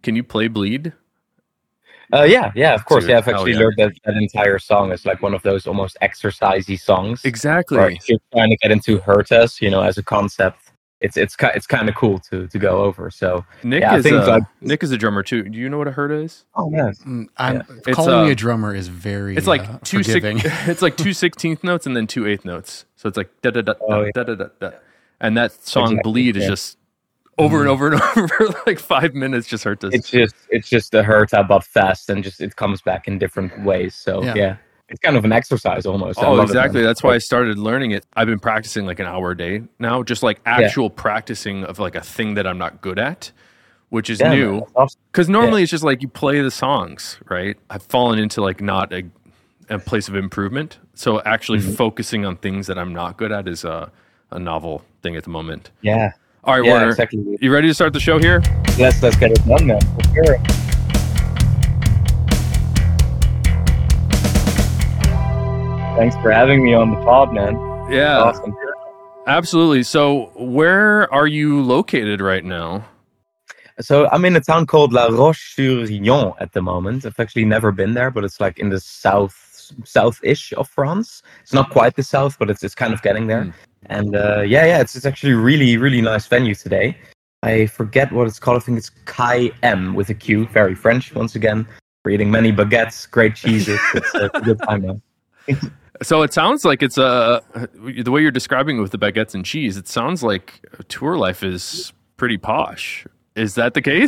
Can you play Bleed? Yeah, of course. Dude, yeah, I've hell actually yeah. learned that entire song is like one of those almost exercisey songs. Where Exactly. if you're trying to get into Hertas, as a concept, it's kind of cool to go over. So Nick yeah, I is think like Nick is a drummer too. Do you know what a herta is? oh man, It's, Calling me a drummer is very It's like forgiving. it's like 2 16th notes and then 2 8th notes. So it's like da da da Oh, da da da da. And that song Exactly, Bleed is yeah. just over and over and over for like 5 minutes. Just hurt us. it's just a Herta but fast, and just it comes back in different ways. So Yeah. yeah, it's kind of an exercise almost. I Oh, love it, exactly. man. That's why I started learning it. I've been practicing like an hour a day now, just like actual practicing of like a thing that I'm not good at, which is Yeah, man, new. that's awesome. Because normally it's just like you play the songs, right? I've fallen into like not a place of improvement. So actually focusing on things that I'm not good at is a novel thing at the moment. Yeah, All right, yeah, Werner, exactly. you ready to start the show here? Let's get it done, man. For sure. Thanks for having me on the pod, man. Yeah, Awesome. absolutely. So where are you located right now? So I'm in a town called La Roche-sur-Yon at the moment. I've actually never been there, but it's like in the south-ish of France. It's not quite the south, but it's kind of getting there. And it's actually a really, really nice venue today. I forget what it's called. I think it's Kai M with a Q. Very French once again. We're eating many baguettes, great cheeses. It's a good time, man. So it sounds like it's the way you're describing it with the baguettes and cheese. It sounds like tour life is pretty posh. Is that the case?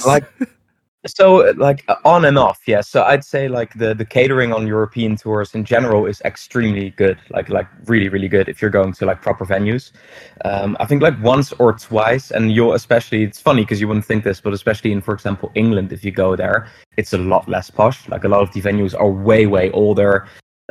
So on and off, yeah. So I'd say like the catering on European tours in general is extremely good, like really, really good if you're going to like proper venues. I think like once or twice, and it's funny because you wouldn't think this, but especially in, for example, England, if you go there, it's a lot less posh. Like a lot of the venues are way, way older.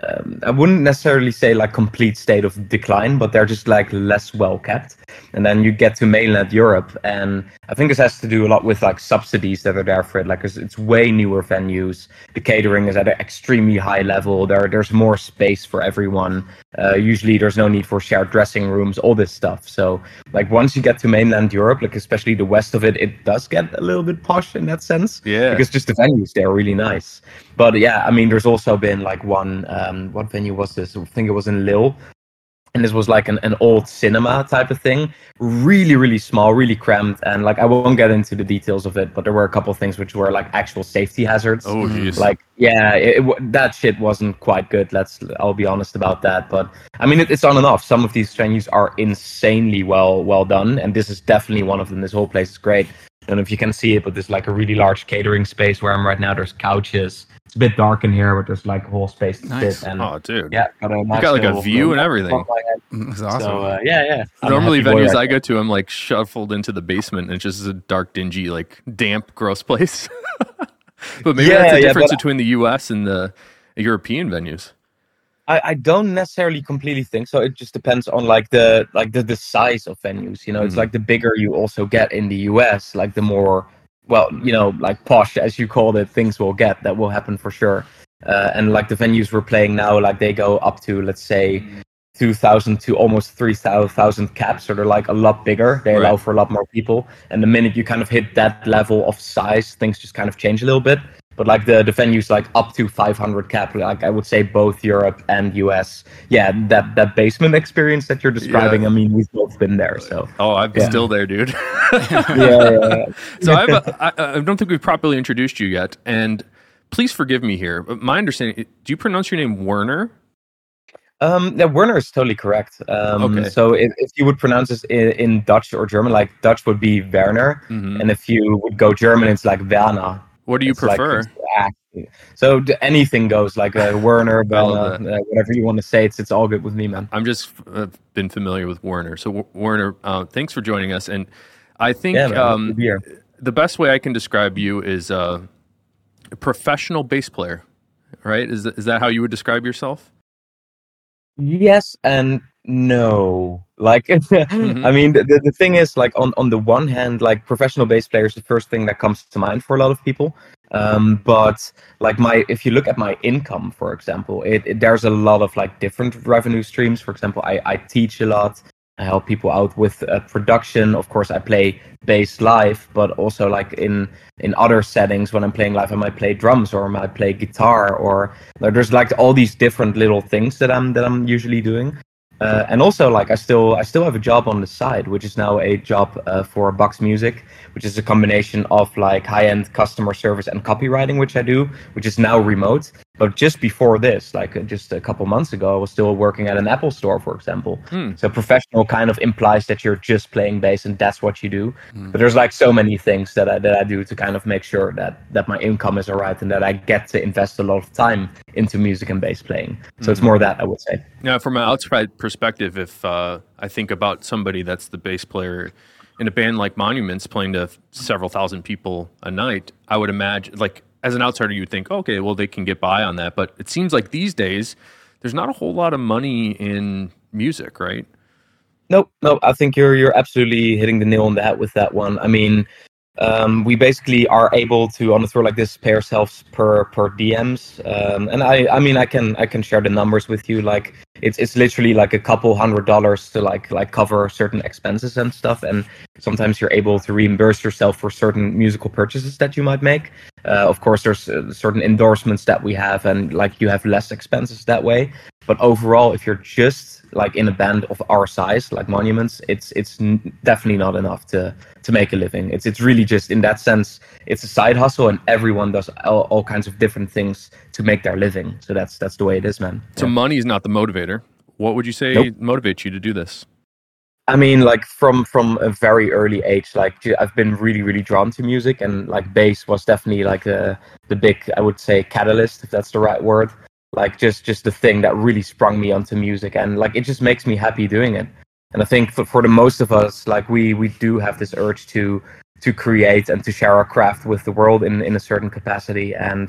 I wouldn't necessarily say like complete state of decline, but they're just like less well kept. And then you get to mainland Europe, and I think this has to do a lot with like subsidies that are there for it. Like it's way newer venues. The catering is at an extremely high level. There's more space for everyone. Usually there's no need for shared dressing rooms, all this stuff. So like once you get to mainland Europe, like especially the west of it, it does get a little bit posh in that sense. Yeah. Because just the venues, they're really nice. But yeah, I mean, there's also been like one, what venue was this? I think it was in Lille. And this was like an old cinema type of thing. Really, really small, really cramped. And like, I won't get into the details of it, but there were a couple of things which were like actual safety hazards. Oh, geez. Like, yeah, that shit wasn't quite good. I'll be honest about that. But I mean, it's on and off. Some of these venues are insanely well done. And this is definitely one of them. This whole place is great. I don't know if you can see it, but there's like a really large catering space where I'm right now. There's couches. It's a bit dark in here, but there's like a whole space to Nice. sit. And Oh, dude. yeah, got You got like a view and everything. That's awesome. So yeah. I'm a Normally happy boy venues right I go to, I'm like shuffled into the basement and it's just a dark, dingy, like damp, gross place. But maybe that's the difference between the US and the European venues. I don't necessarily completely think so. It just depends on like the size of venues. It's like the bigger you also get in the US, like the more, well, like posh as you called it, things will get. That will happen for sure. And like the venues we're playing now, like they go up to, let's say, 2,000 to almost 3,000 caps. So they're like a lot bigger. They allow for a lot more people. And the minute you kind of hit that level of size, things just kind of change a little bit. But like the venues like up to 500 cap, like I would say both Europe and US. Yeah, that basement experience that you're describing, Yeah. I mean, we've both been there. So I'm still there, dude. yeah. So I don't think we've properly introduced you yet. And please forgive me here. But my understanding, do you pronounce your name Werner? Yeah, Werner is totally correct. Okay. So if you would pronounce this in Dutch or German, like Dutch would be Werner. Mhm. And if you would go German, it's like Werner. What do you It's like- prefer? so anything goes, like Werner, love Werner, whatever you want to say. It's all good with me, man. I'm just been familiar with Werner. So Werner, thanks for joining us. And I think Yeah, man, good to be here. the best way I can describe you is a professional bass player, right? Is that how you would describe yourself? Yes and no. Like, Mm-hmm. I mean, the thing is, like, on the one hand, like, professional bass player is the first thing that comes to mind for a lot of people. But like if you look at my income, for example, there's a lot of like different revenue streams. For example, I teach a lot. I help people out with production. Of course, I play bass live, but also like in other settings when I'm playing live, I might play drums or I might play guitar, or there's like all these different little things that I'm usually doing. And also, like I still have a job on the side, which is now a job for Box Music, which is a combination of like high-end customer service and copywriting, which I do, which is now remote. But just before this, like just a couple months ago, I was still working at an Apple store, for example. So professional kind of implies that you're just playing bass and that's what you do. But there's like so many things that I do to kind of make sure that my income is alright and that I get to invest a lot of time into music and bass playing. So it's more that, I would say. Yeah, from an outside perspective, if I think about somebody that's the bass player in a band like Monuments playing to several thousand people a night, I would imagine, like as an outsider, you would think, okay, well, they can get by on that. But it seems like these days, there's not a whole lot of money in music, right? Nope. I think you're absolutely hitting the nail on the head with that one. I mean, we basically are able to on a tour like this pay ourselves per DMs, and I mean I can share the numbers with you. Like it's literally like a couple $100 to like cover certain expenses and stuff, and sometimes you're able to reimburse yourself for certain musical purchases that you might make. Of course, there's certain endorsements that we have, and like you have less expenses that way. But overall, if you're just like in a band of our size, like Monuments, it's definitely not enough to make a living. It's really just in that sense, it's a side hustle, and everyone does all kinds of different things to make their living. So that's the way it is, man. So money is not the motivator. What would you say motivates you to do this? I mean, like from a very early age, like I've been really, really drawn to music, and like bass was definitely like the big, I would say, catalyst, if that's the right word. Like just the thing that really sprung me onto music, and like it just makes me happy doing it. And I think for the most of us, like we do have this urge to create and to share our craft with the world in a certain capacity. And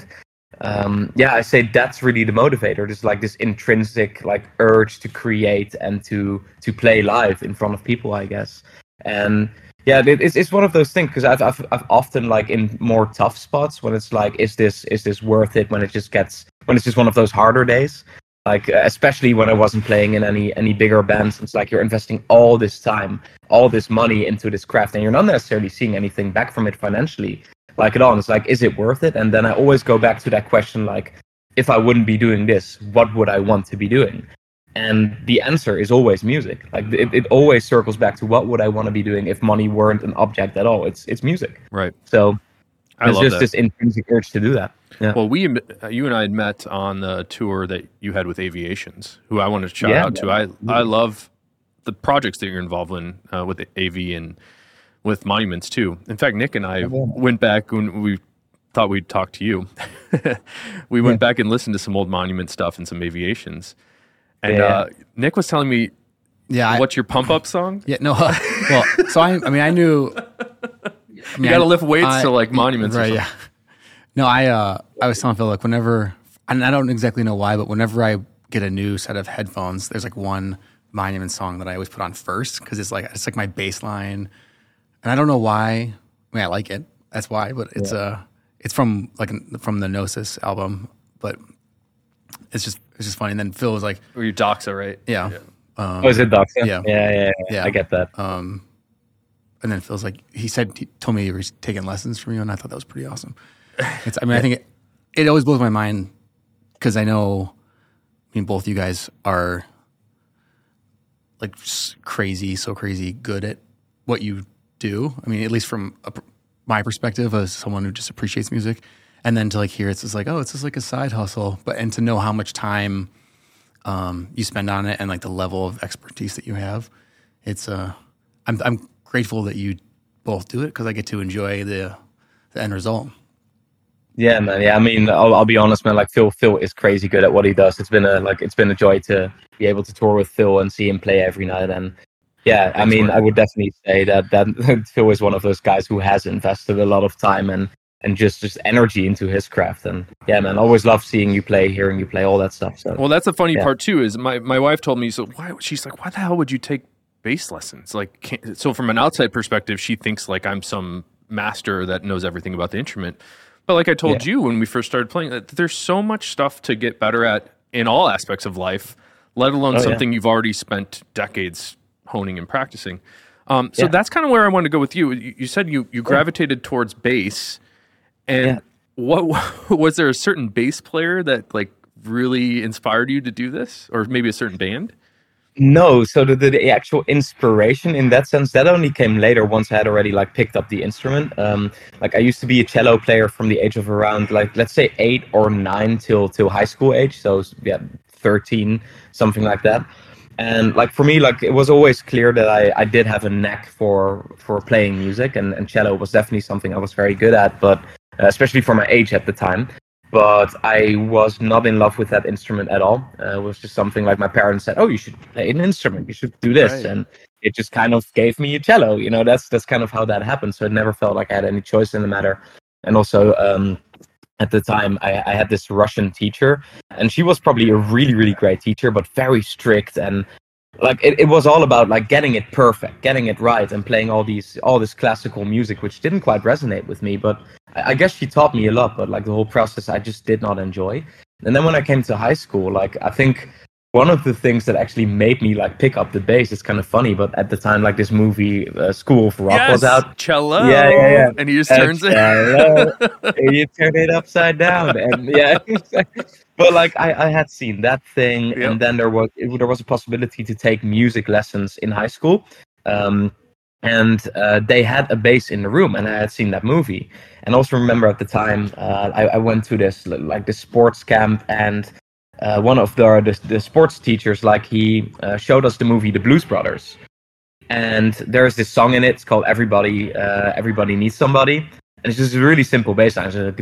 I say that's really the motivator. Just like this intrinsic like urge to create and to play live in front of people, I guess. And yeah, it's one of those things, because I've often like in more tough spots when it's like, is this worth it? When it's just one of those harder days, like especially when I wasn't playing in any bigger bands. It's like you're investing all this time, all this money into this craft, and you're not necessarily seeing anything back from it financially, like at all. And it's like, is it worth it? And then I always go back to that question, like, if I wouldn't be doing this, what would I want to be doing? And the answer is always music. Like it always circles back to what would I want to be doing if money weren't an object at all. It's music. Right. So it's just this intrinsic urge to do that. Yeah. Well, you and I had met on the tour that you had with Aviations, who I wanted to shout out to. I love the projects that you're involved in with AV and with Monuments too. In fact, Nick and I went back when we thought we'd talk to you. We went back and listened to some old Monument stuff and some Aviations. And Nick was telling me, what's your pump up song? Yeah, no. Well, so I knew. You got to lift weights to like Monuments, right? Yeah. No, I was telling Phil, like whenever, and I don't exactly know why, but whenever I get a new set of headphones, there's like one Monument song that I always put on first, because it's like my bass line, and I don't know why. I mean, I like it. That's why, but it's from the Gnosis album, but it's just funny. And then Phil was like, "Or you Doxa, right?" Yeah. Is it Doxa? Yeah. I get that. And then Phil's like, he told me he was taking lessons from you, and I thought that was pretty awesome. I think it always blows my mind, because I know, both you guys are like so crazy good at what you do. I mean, at least from my perspective as someone who just appreciates music. And then to like hear it's just like, oh, it's just like a side hustle, and to know how much time you spend on it and like the level of expertise that you have, it's I'm grateful that you both do it, because I get to enjoy the end result. Yeah, man. Yeah, I mean, I'll be honest, man. Like Phil is crazy good at what he does. It's been a joy to be able to tour with Phil and see him play every night. And yeah, I mean, I would definitely say that Phil is one of those guys who has invested a lot of time and just energy into his craft. And yeah, man, always love seeing you play, hearing you play, all that stuff. So well, that's the funny part too. Is my wife told me, she's like, why the hell would you take bass lessons? Like, so from an outside perspective, she thinks like I'm some master that knows everything about the instrument. But like I told you when we first started playing, that there's so much stuff to get better at in all aspects of life, let alone something you've already spent decades honing and practicing. So that's kind of where I want to go with you. You said you gravitated towards bass, and what was there a certain bass player that like really inspired you to do this, or maybe a certain band? No, so the actual inspiration in that sense, that only came later once I had already like picked up the instrument. Like I used to be a cello player from the age of around like, let's say 8 or 9 till high school age. So yeah, 13, something like that. And like for me, like it was always clear that I did have a knack for playing music, and cello was definitely something I was very good at, but especially for my age at the time. But I was not in love with that instrument at all. It was just something like my parents said, "Oh, you should play an instrument. You should do this," Right. and it just kind of gave me a cello. You know, that's kind of how that happened. So it never felt like I had any choice in the matter. And also, at the time, I had this Russian teacher, and she was probably a really, really great teacher, but very strict, and like it was all about like getting it perfect, getting it right, and playing all this classical music, which didn't quite resonate with me. But I guess she taught me a lot, but like the whole process I just did not enjoy. And then when I came to high school, like I think one of the things that actually made me like pick up the bass is kind of funny, but at the time, like this movie School of Rock was out. Cello. Yeah. And he just turns it. And you turn it upside down, and yeah. But like I had seen that thing, and then there was a possibility to take music lessons in high school, and they had a bass in the room, and I had seen that movie, and also remember at the time I went to this sports camp, and one of the sports teachers, like he showed us the movie The Blues Brothers, and there's this song in it. It's called Everybody Needs Somebody. And it's just a really simple bass line.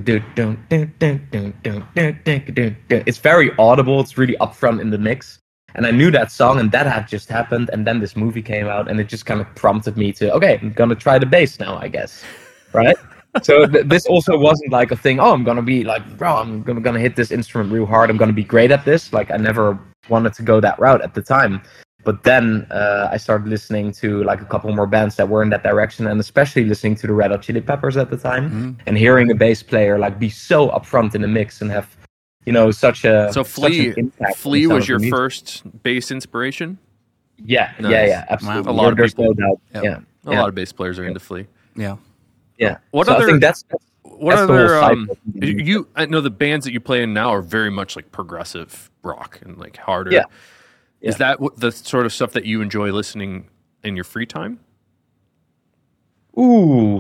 It's very audible. It's really upfront in the mix. And I knew that song, and that had just happened. And then this movie came out, and it just kind of prompted me to, okay, I'm going to try the bass now, I guess. Right? So this also wasn't like a thing, oh, I'm going to be like, bro, I'm going to hit this instrument real hard. I'm going to be great at this. Like, I never wanted to go that route at the time. But then I started listening to like a couple more bands that were in that direction, and especially listening to the Red Hot Chili Peppers at the time, and hearing a bass player like be so upfront in the mix and have, you know, such an impact. Flea was your first bass inspiration? Yeah, Nice. yeah, absolutely. Wow. A lot of people. No doubt. Yep. A lot of bass players are into Flea. Yeah. What so other? I think that's what the whole other? cycle. I know the bands that you play in now are very much like progressive rock and like harder. Yeah. Is that the sort of stuff that you enjoy listening in your free time? Ooh,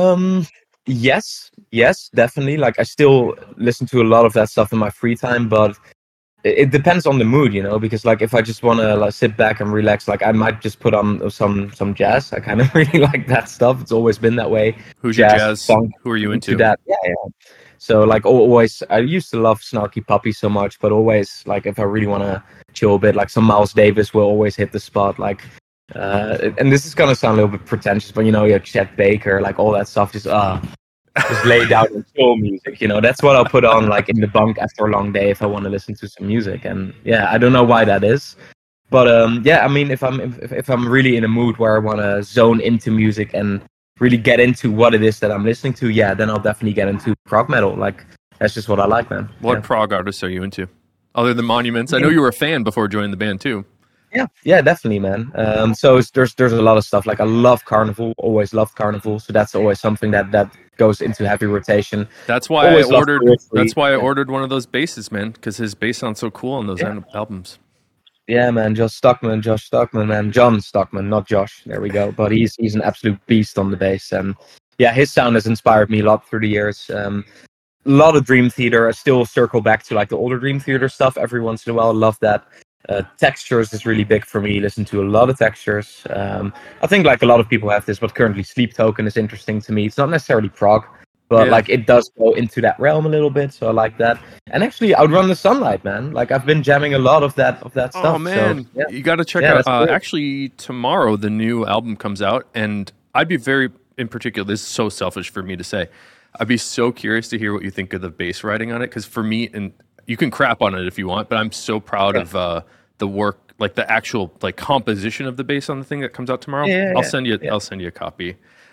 yes, definitely. Like I still listen to a lot of that stuff in my free time, but it depends on the mood, you know. Because like if I just want to like sit back and relax, like I might just put on some jazz. I kind of really like that stuff. It's always been that way. Who's your jazz? Funk, who are you into? That, yeah. So like always, I used to love Snarky Puppy so much, but always like if I really want to chill a bit, like some Miles Davis will always hit the spot. Like, and this is gonna sound a little bit pretentious, but you know, Chet Baker, like all that stuff, just lay down and chill music. You know, that's what I'll put on like in the bunk after a long day if I want to listen to some music. And yeah, I don't know why that is, but yeah, I mean, if I'm really in a mood where I want to zone into music and really get into what it is that I'm listening to, yeah, then I'll definitely get into prog metal. Like that's just what I like, man. What prog artists are you into, other than Monuments? I know you were a fan before joining the band too. Yeah, definitely, man. So there's a lot of stuff. Like I love Carnival, always loved Carnival. So that's always something that goes into heavy rotation. That's why I ordered. That's why I ordered one of those basses, man, because his bass sounds so cool on those albums. Yeah, man, Josh Stockman, man, John Stockman, not Josh. There we go. But he's an absolute beast on the bass, and yeah, his sound has inspired me a lot through the years. A lot of Dream Theater. I still circle back to like the older Dream Theater stuff every once in a while. I love that. Textures is really big for me. Listen to a lot of Textures. I think like a lot of people have this, but currently Sleep Token is interesting to me. It's not necessarily prog, but like it does go into that realm a little bit, so I like that. And actually, Outrun the Sunlight, man. Like I've been jamming a lot of that stuff. Oh man, so, you got to check out. Actually, tomorrow the new album comes out, and I'd be very, in particular, this is so selfish for me to say, I'd be so curious to hear what you think of the bass writing on it, because for me, and you can crap on it if you want, but I'm so proud of the work, like the actual like composition of the bass on the thing that comes out tomorrow. I'll send you a copy.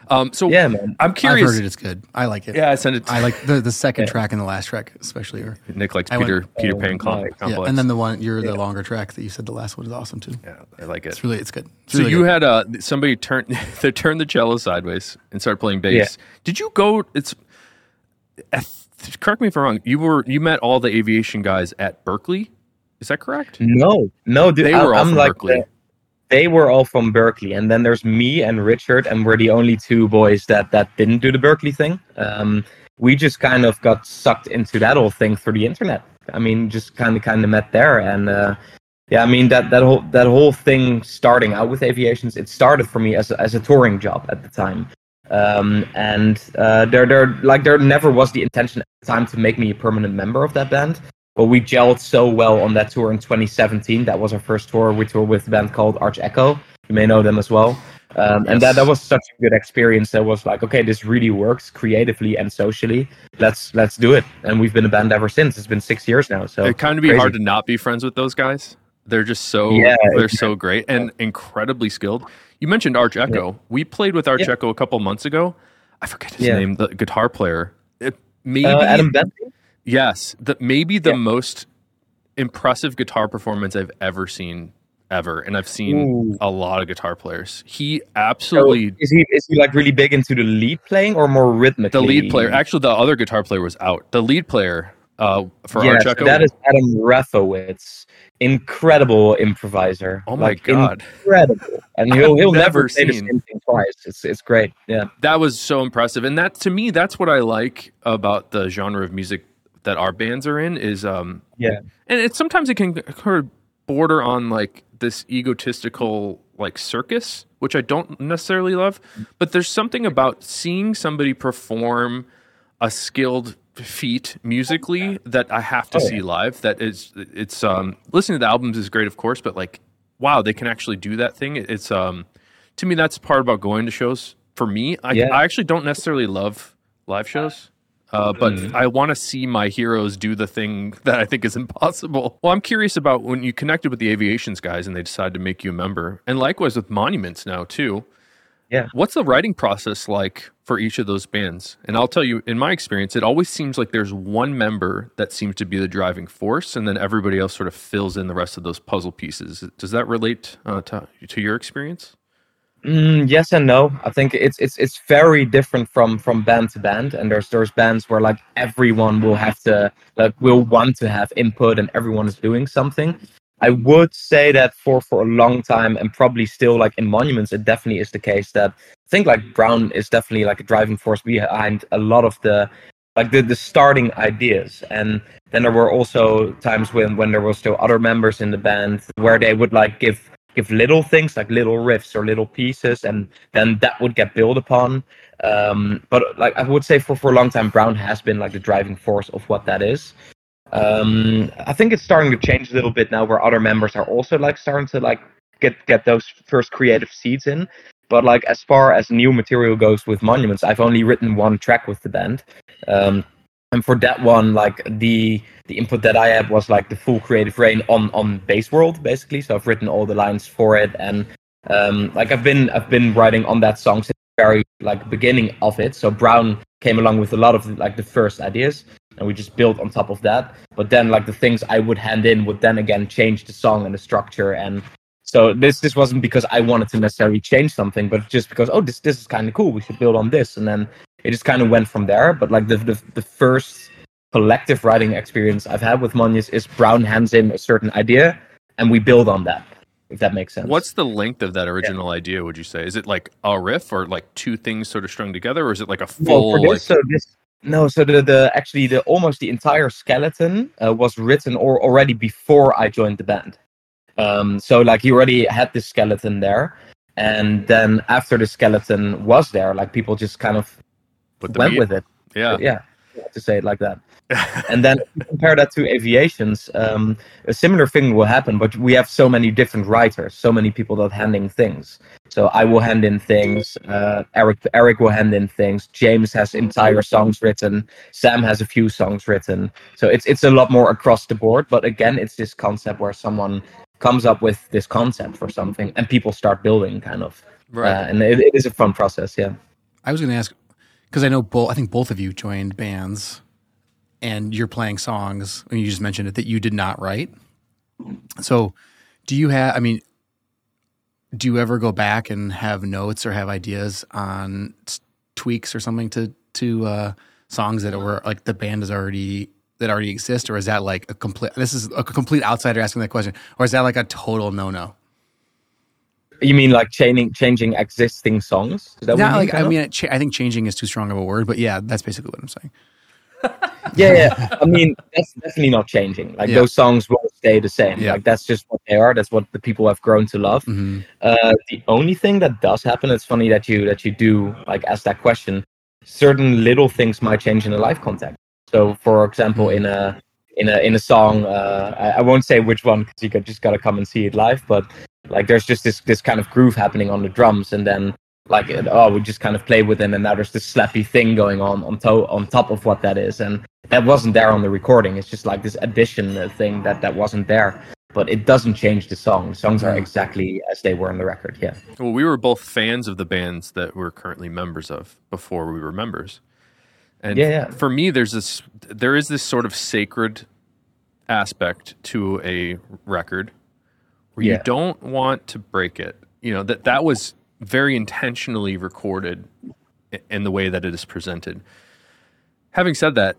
So yeah, man. I'm curious. I've heard it. It's good. I like it. Yeah, I sent it. I like the second track and the last track especially. Nick likes I Peter went- Pan nice. complex. Yeah, and then the the longer track that you said the last one is awesome too. Yeah, I like it. It's good. It's So really you good. had somebody they turned the cello sideways and started playing bass. Did you go? Correct me if I'm wrong. You met all the aviation guys at Berkeley. Is that correct? No, dude. They were all I'm from like Berkeley. they were all from Berkeley, and then there's me and Richard, and we're the only two boys that didn't do the Berkeley thing. We just kind of got sucked into that whole thing through the internet. I mean, just kind of met there, and yeah, I mean that whole thing starting out with aviations, it started for me as a touring job at the time. And there never was the intention at the time to make me a permanent member of that band. But we gelled so well on that tour in 2017. That was our first tour. We toured with a band called Arch Echo. You may know them as well. And that was such a good experience. That was like, okay, this really works creatively and socially. Let's do it. And we've been a band ever since. It's been 6 years now. So It kind of be crazy. hard to not be friends with those guys. They're just so so great and incredibly skilled. You mentioned Arch Echo. Yeah. We played with Arch Yeah. Echo a couple months ago. I forget his Yeah. name, the guitar player. Maybe Adam Bentley? yes, maybe the most impressive guitar performance I've ever seen ever, and I've seen Ooh. a lot of guitar players. He So absolutely is he like really big into the lead playing or more rhythmically? the lead player. Actually, the other guitar player was out. The lead player for Yeah, Arch so Echo. that is Adam Rathowitz. Incredible improviser. Oh my God. Incredible. And he'll I've never never say the seen- same thing twice. It's great. Yeah. That was so impressive, and that to me, that's what I like about the genre of music that our bands are in. Is Yeah. and it sometimes it can kind of border on like this egotistical like circus, which I don't necessarily love. But there's something about seeing somebody perform a skilled feat musically that I have to see live. That is, it's listening to the albums is great, of course, but like, wow, they can actually do that thing. It's to me, that's part about going to shows. For me, I actually don't necessarily love live shows. But I want to see my heroes do the thing that I think is impossible. Well, I'm curious about when you connected with the Aviations guys and they decided to make you a member, and likewise with Monuments now too. Yeah. What's the writing process like for each of those bands? And I'll tell you, in my experience, it always seems like there's one member that seems to be the driving force, and then everybody else sort of fills in the rest of those puzzle pieces. Does that relate to your experience? Yes and no. I think it's very different from band to band, and there's bands where like everyone will have to will want to have input, and everyone is doing something. I would say that for a long time, and probably still like in Monuments, it definitely is the case that I think like Brown is definitely like a driving force behind a lot of the starting ideas. And then there were also times when there were still other members in the band where they would like give little things like little riffs or little pieces, and then that would get built upon. But like I would say for a long time, Brown has been like the driving force of what that is. I think it's starting to change a little bit now, where other members are also like starting to like get those first creative seeds in. But like as far as new material goes with Monuments, I've only written one track with the band. And for that one, like the input that I had was like the full creative reign on Bass World, basically. So I've written all the lines for it, and like I've been writing on that song since the very like beginning of it. So Brown came along with a lot of like the first ideas, and we just built on top of that. But then like the things I would hand in would then again change the song and the structure. And so this wasn't because I wanted to necessarily change something, but just because this is kind of cool, we should build on this. And then it just kind of went from there. But like the first collective writing experience I've had with Monuments is Brown hands in a certain idea and we build on that, if that makes sense. What's the length of that original idea, would you say? Is it like a riff or like two things sort of strung together, or is it like a full So the almost the entire skeleton was written already before I joined the band. So like he already had this skeleton there, and then after the skeleton was there, like people just kind of went with it. Yeah, to say it like that. And then if you compare that to Aviations, a similar thing will happen, but we have so many different writers, so many people that hand in things. So I will hand in things, Eric will hand in things, James has entire songs written, Sam has a few songs written. So it's a lot more across the board, but again, it's this concept where someone comes up with this concept for something and people start building kind of. Right. And it is a fun process, yeah. I was going to ask, because I know I think both of you joined bands, and you're playing songs, and you just mentioned it, that you did not write. So do you ever go back and have notes or have ideas on tweaks or something to songs that were like the band already exist, or is that like this is a complete outsider asking that question, or is that like a total no-no? You mean like changing existing songs? Is that I think changing is too strong of a word, but yeah, that's basically what I'm saying. Yeah. I mean, that's definitely not changing. Like those songs will stay the same. Yeah. Like that's just what they are. That's what the people have grown to love. Mm-hmm. The only thing that does happen, it's funny that you do like ask that question. Certain little things might change in a live context. So, for example, in a song, I won't say which one because you just gotta come and see it live. But like, there's just this kind of groove happening on the drums, and then like, we just kind of play with it, and now there's this slappy thing going on top of what that is, and that wasn't there on the recording. It's just like this addition thing that wasn't there, but it doesn't change the song. The songs are exactly as they were on the record. Yeah. Well, we were both fans of the bands that we're currently members of before we were members, and for me, there is this sort of sacred aspect to a record where you don't want to break it. You know, that was very intentionally recorded in the way that it is presented. Having said that,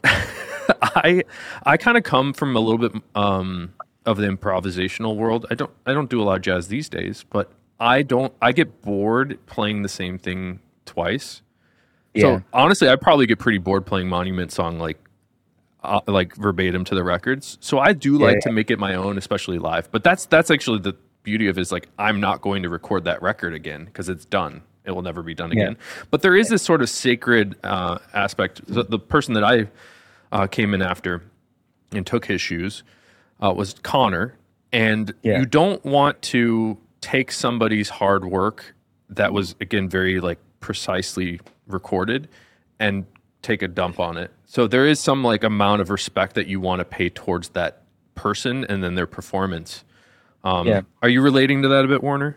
I kind of come from a little bit of the improvisational world. I don't do a lot of jazz these days, but I get bored playing the same thing twice. Yeah. So honestly, I probably get pretty bored playing Monument Song like verbatim to the records. So I do like to make it my own, especially live. But that's actually the beauty of it, is like, I'm not going to record that record again because it's done. It will never be done again. But there is this sort of sacred aspect. The person that I came in after and took his shoes was Connor. And you don't want to take somebody's hard work that was, again, very like precisely recorded and take a dump on it. So there is some like amount of respect that you want to pay towards that person and then their performance. Are you relating to that a bit, Warner?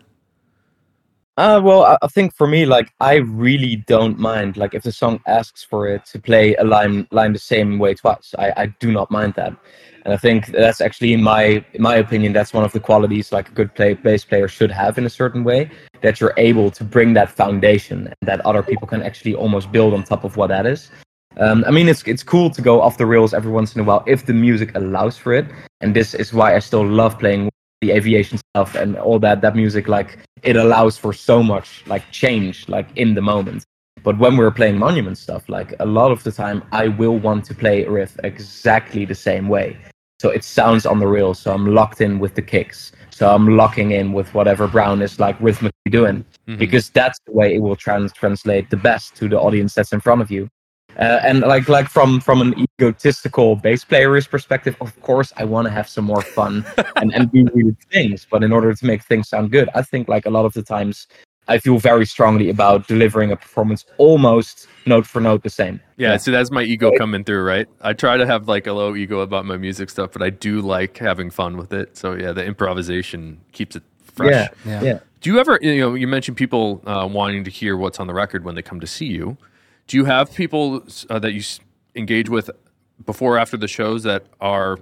Well, I think for me, like, I really don't mind, like, if the song asks for it to play a line the same way twice. I do not mind that, and I think that's actually, in my opinion, that's one of the qualities like a good bass player should have in a certain way, that you're able to bring that foundation and that other people can actually almost build on top of what that is. I mean, it's cool to go off the rails every once in a while if the music allows for it, and this is why I still love playing the Aviation stuff and all that music. Like, it allows for so much like change, like in the moment. But when we're playing Monument stuff, like a lot of the time I will want to play a riff exactly the same way, so it sounds on the rails, so I'm locked in with the kicks, so I'm locking in with whatever Brown is like rhythmically doing, because that's the way it will translate the best to the audience that's in front of you. And like from an egotistical bass player's perspective, of course, I want to have some more fun and do weird things. But in order to make things sound good, I think like a lot of the times I feel very strongly about delivering a performance almost note for note the same. Yeah, so that's my ego coming through, right? I try to have like a low ego about my music stuff, but I do like having fun with it. So yeah, the improvisation keeps it fresh. Yeah. Do you ever, you mentioned people wanting to hear what's on the record when they come to see you. Do you have people that you engage with before or after the shows that are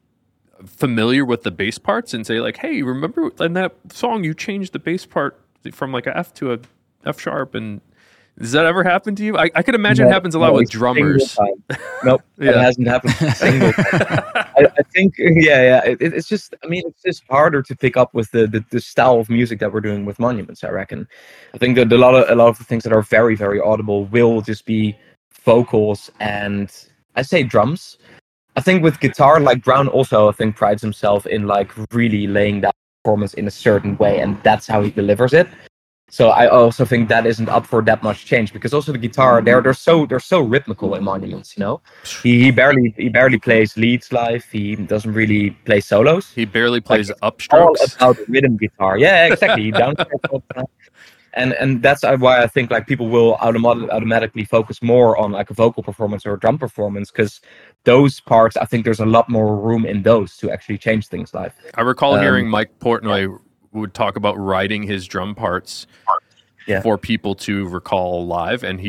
familiar with the bass parts and say like, hey, remember in that song you changed the bass part from like a F to a F sharp? And does that ever happen to you? I could imagine it happens a lot with drummers. Nope, it hasn't happened a single time. I think, it's just, I mean, it's just harder to pick up with the style of music that we're doing with Monuments, I reckon. I think that a lot of the things that are very, very audible will just be vocals and, I say, drums. I think with guitar, like Brown also, I think, prides himself in like really laying down performance in a certain way, and that's how he delivers it. So I also think that isn't up for that much change, because also the guitar, they're so rhythmical in Monuments, you know. He barely plays leads live. He doesn't really play solos. He barely plays like, upstrokes. All about rhythm guitar. Yeah, exactly. He downstrokes all the time. And that's why I think like people will automatically focus more on like a vocal performance or a drum performance, because those parts, I think there's a lot more room in those to actually change things live. I recall hearing Mike Portnoy would talk about writing his drum parts for people to recall live, and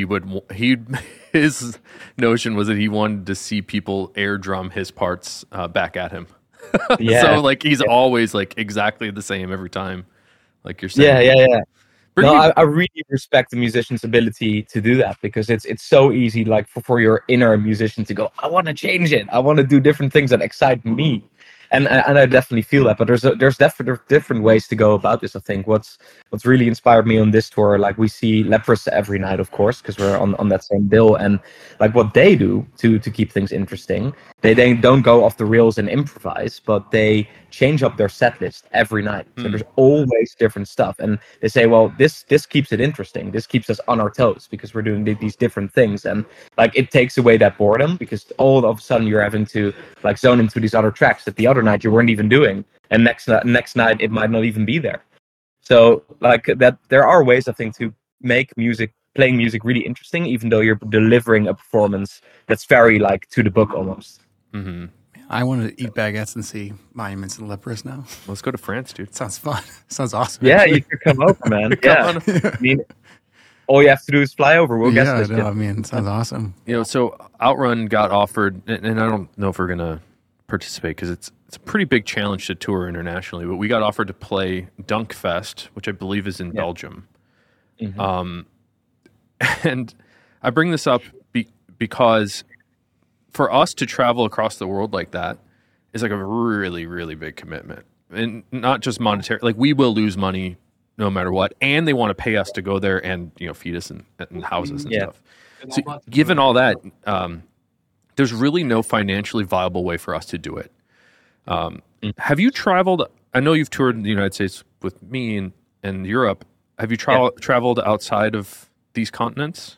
his notion was that he wanted to see people air drum his parts back at him. So like he's always like exactly the same every time, like you're saying. Yeah. No, I really respect the musician's ability to do that, because it's so easy, like for your inner musician to go, I want to change it, I want to do different things that excite me. And I definitely feel that, but there's different ways to go about this. I think what's really inspired me on this tour, like we see Leprous every night, of course, because we're on that same bill, and like what they do to keep things interesting, they don't go off the rails and improvise, but they change up their set list every night. So there's always different stuff, and they say, well, this keeps it interesting, this keeps us on our toes, because we're doing these different things, and like it takes away that boredom, because all of a sudden you're having to like zone into these other tracks that the other night you weren't even doing, and next night it might not even be there. So like that, there are ways, I think, to make playing music really interesting, even though you're delivering a performance that's very like to the book almost. Mm-hmm. I want to eat baguettes and see Monuments and Leprous now. Let's go to France, dude. Sounds fun. Sounds awesome. Yeah, you could come over, man. Yeah, I mean, all you have to do is fly over. We'll guest list. I mean, it sounds awesome. So Outrun got offered, and I don't know if we're gonna participate because it's a pretty big challenge to tour internationally, but we got offered to play Dunkfest, which I believe is in Belgium. Mm-hmm. And I bring this up because for us to travel across the world like that is like a really, really big commitment, and not just monetary. Like we will lose money no matter what, and they want to pay us to go there and feed us and houses and stuff. So given all that, there's really no financially viable way for us to do it. Have you traveled? I know you've toured in the United States with me and Europe. Have you traveled outside of these continents?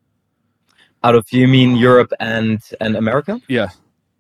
Out of, you mean Europe and America? Yeah.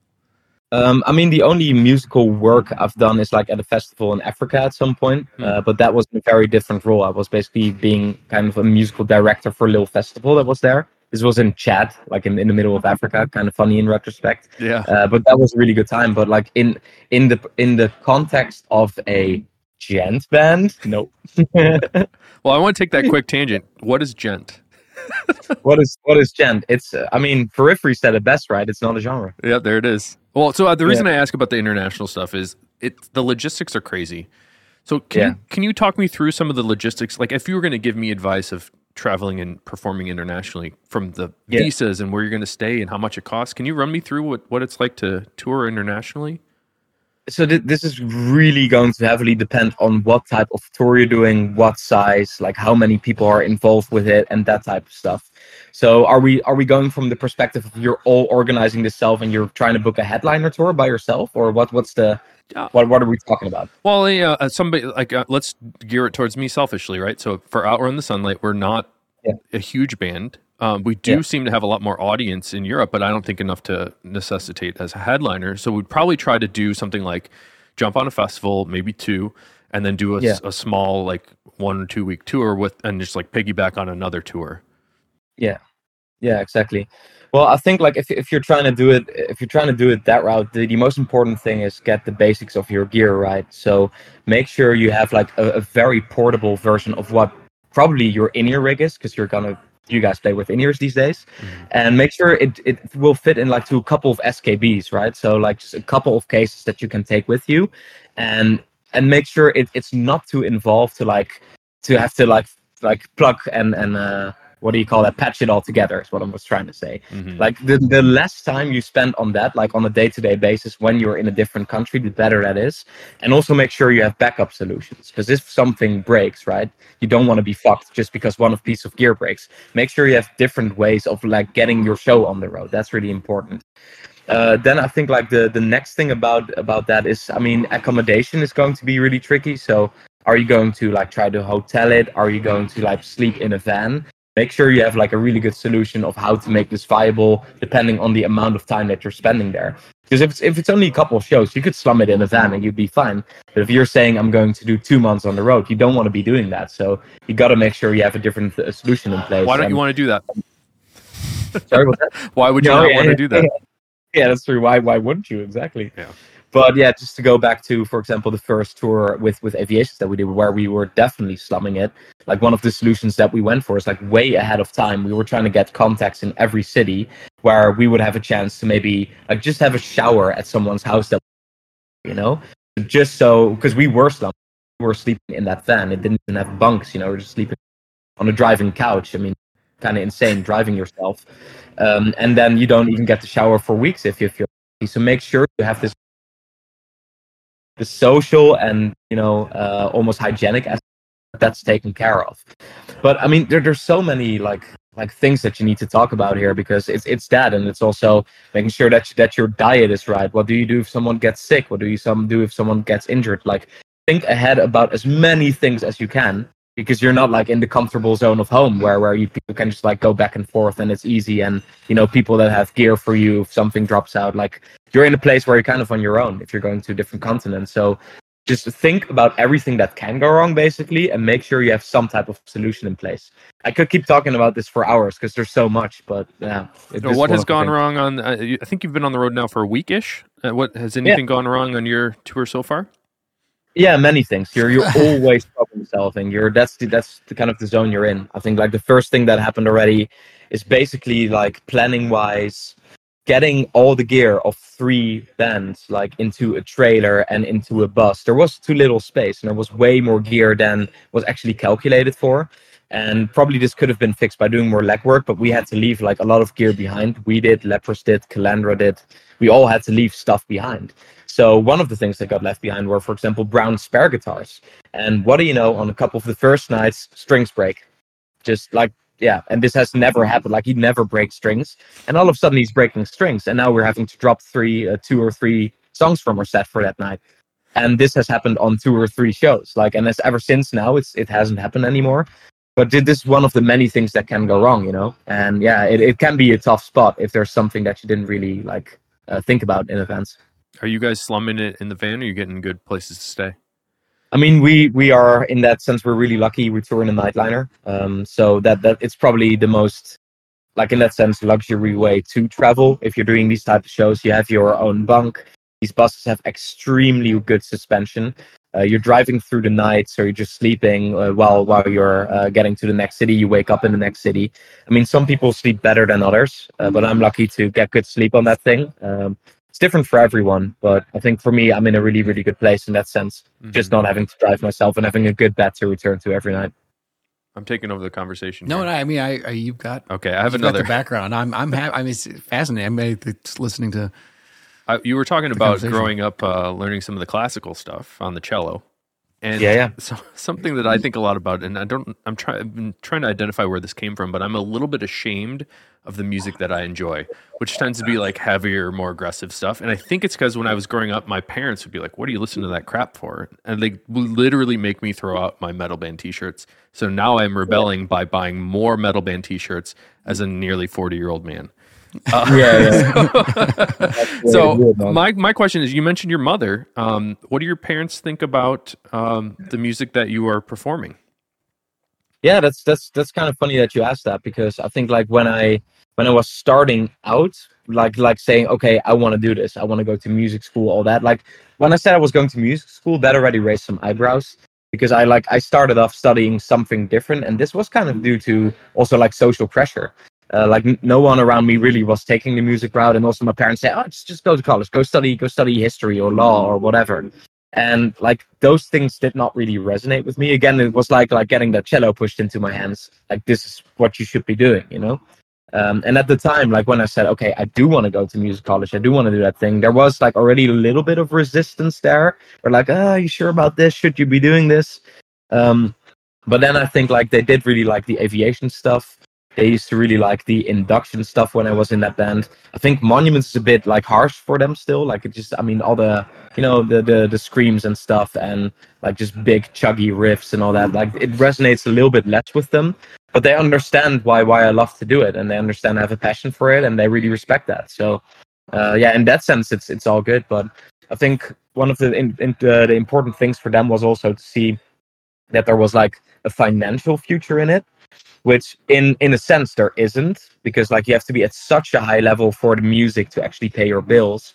I mean, the only musical work I've done is like at a festival in Africa at some point, but that was a very different role. I was basically being kind of a musical director for a little festival that was there. This was in Chad, like in the middle of Africa, kind of funny in retrospect. Yeah. But that was a really good time. But like in the context of a gent band, no. Well, I want to take that quick tangent. What is gent? What is gent? It's I mean, Periphery said it best, right? It's not a genre. Yeah, there it is. Well, so the reason I ask about the international stuff is the logistics are crazy. So can you talk me through some of the logistics? Like if you were going to give me advice of traveling and performing internationally, from the visas and where you're going to stay and how much it costs, can you run me through what it's like to tour internationally? So this is really going to heavily depend on what type of tour you're doing, what size, like how many people are involved with it, and that type of stuff. So are we going from the perspective of you're all organizing this self and you're trying to book a headliner tour by yourself, or what's the what are we talking about? Well, somebody like let's gear it towards me selfishly, right? So for Outrun the Sunlight, we're not a huge band. We do seem to have a lot more audience in Europe, but I don't think enough to necessitate as a headliner. So we'd probably try to do something like jump on a festival, maybe 2, and then do a small like 1 or 2 week tour and just like piggyback on another tour. Yeah, exactly. Well, I think like if you're trying to do it that route, the most important thing is get the basics of your gear right. So make sure you have like a very portable version of what probably your in-ear rig is, because you guys play with in-ears these days, and make sure it will fit in like to a couple of SKBs, right? So like just a couple of cases that you can take with you, and make sure it's not too involved to have to plug and what do you call that? Patch it all together is what I was trying to say. Mm-hmm. Like the less time you spend on that, like on a day-to-day basis when you're in a different country, the better that is. And also make sure you have backup solutions, because if something breaks, right, you don't want to be fucked just because one piece of gear breaks. Make sure you have different ways of like getting your show on the road. That's really important. Then I think like the next thing about that is, I mean, accommodation is going to be really tricky. So are you going to like try to hotel it? Are you going to like sleep in a van? Make sure you have like a really good solution of how to make this viable, depending on the amount of time that you're spending there. Because if it's only a couple of shows, you could slum it in a van and you'd be fine. But if you're saying I'm going to do 2 months on the road, you don't want to be doing that. So you got to make sure you have a different solution in place. Why don't you want to do that? Sorry, what's that? Why would you not want to do that? Yeah, that's true. Why wouldn't you? Exactly. Yeah. But yeah, just to go back to, for example, the first tour with Aviations that we did, where we were definitely slumming it. Like one of the solutions that we went for is like way ahead of time. We were trying to get contacts in every city where we would have a chance to maybe like just have a shower at someone's house that, just so, because we were slumming, we were sleeping in that van. It didn't even have bunks, we were just sleeping on a driving couch. I mean, kind of insane driving yourself. And then you don't even get to shower for weeks if you feel. So make sure you have the social and almost hygienic aspect that's taken care of. But I mean, there's so many like things that you need to talk about here, because it's that, and it's also making sure that your diet is right. What do you do if someone gets sick? What do you do if someone gets injured? Like, think ahead about as many things as you can, because you're not like in the comfortable zone of home where people can just like go back and forth and it's easy, and people that have gear for you if something drops out, like you're in a place where you're kind of on your own if you're going to a different continent. So just think about everything that can go wrong, basically, and make sure you have some type of solution in place. I could keep talking about this for hours because there's so much, but yeah. What has gone wrong on? I think you've been on the road now for a week-ish. What has anything gone wrong on your tour so far? Yeah, many things. You're always problem solving. That's the kind of the zone you're in. I think like the first thing that happened already is basically like planning wise, getting all the gear of 3 bands like into a trailer and into a bus. There was too little space, and there was way more gear than was actually calculated for. And probably this could have been fixed by doing more legwork, but we had to leave like a lot of gear behind. We did, Lepros did, Calandra did. We all had to leave stuff behind. So one of the things that got left behind were, for example, brown spare guitars. And what do you know, on a couple of the first nights, strings break. Just like, yeah, and this has never happened. Like, he never breaks strings. And all of a sudden he's breaking strings. And now we're having to drop 2 or 3 songs from our set for that night. And this has happened on 2 or 3 shows. Like, and it's ever since now, it hasn't happened anymore. But this is one of the many things that can go wrong, And yeah, it can be a tough spot if there's something that you didn't really think about in advance. Are you guys slumming it in the van, or are you getting good places to stay? I mean, we are, in that sense, we're really lucky. We tour in a nightliner, so that it's probably the most, like, in that sense, luxury way to travel. If you're doing these type of shows, you have your own bunk. These buses have extremely good suspension. You're driving through the night, so you're just sleeping while you're getting to the next city. You wake up in the next city. I mean, some people sleep better than others, but I'm lucky to get good sleep on that thing. It's different for everyone, but I think for me, I'm in a really, really good place in that sense. Mm-hmm. Just not having to drive myself and having a good bed to return to every night. I'm taking over the conversation. No, I mean, you've got okay. I have another background. I'm happy. I mean, it's fascinating. I'm just listening to. You were talking about growing up, learning some of the classical stuff on the cello, and so, something that I think a lot about, and I've been trying to identify where this came from, but I'm a little bit ashamed of the music that I enjoy, which tends to be like heavier, more aggressive stuff. And I think it's because when I was growing up, my parents would be like, "What are you listening to that crap for?" And they would literally make me throw out my metal band T-shirts. So now I'm rebelling by buying more metal band T-shirts as a nearly 40-year-old man. So my question is, you mentioned your mother. What do your parents think about the music that you are performing? Yeah, that's kind of funny that you asked that, because I think like when I was starting out, like saying, okay, I want to do this, I want to go to music school, all that. Like when I said I was going to music school, that already raised some eyebrows, because I started off studying something different, and this was kind of due to also like social pressure. Like no one around me really was taking the music route, and also my parents said, "Oh, just go to college, go study history or law or whatever." And like those things did not really resonate with me. Again, it was like getting the cello pushed into my hands. Like, this is what you should be doing, And at the time, like when I said, "Okay, I do want to go to music college, I do want to do that thing," there was like already a little bit of resistance there. Or like, "Are you sure about this? Should you be doing this?" But then I think like they did really like the aviation stuff. They used to really like the induction stuff when I was in that band. I think Monuments is a bit like harsh for them still. Like it just, I mean, all the, the screams and stuff, and like just big chuggy riffs and all that. Like it resonates a little bit less with them, but they understand why I love to do it, and they understand I have a passion for it, and they really respect that. So, in that sense, it's all good. But I think one of the important things for them was also to see that there was like a financial future in it. Which in a sense there isn't, because like you have to be at such a high level for the music to actually pay your bills.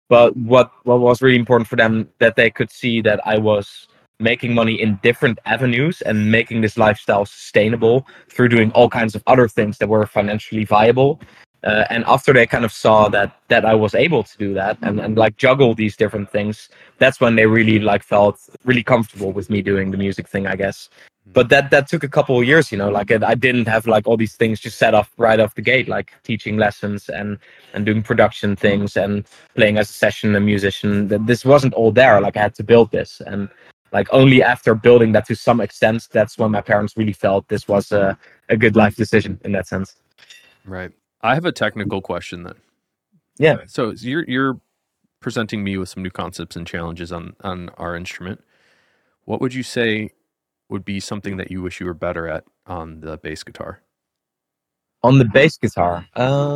But what was really important for them, that they could see that I was making money in different avenues and making this lifestyle sustainable through doing all kinds of other things that were financially viable. And after they kind of saw that I was able to do that and like juggle these different things, that's when they really like felt really comfortable with me doing the music thing, I guess. But that took a couple of years, like I didn't have like all these things just set up right off the gate, like teaching lessons and doing production things and playing as a session and musician. This wasn't all there. Like I had to build this, and like only after building that to some extent, that's when my parents really felt this was a good life decision in that sense. Right. I have a technical question then. Yeah. So you're presenting me with some new concepts and challenges on our instrument. What would you say would be something that you wish you were better at on the bass guitar? On the bass guitar,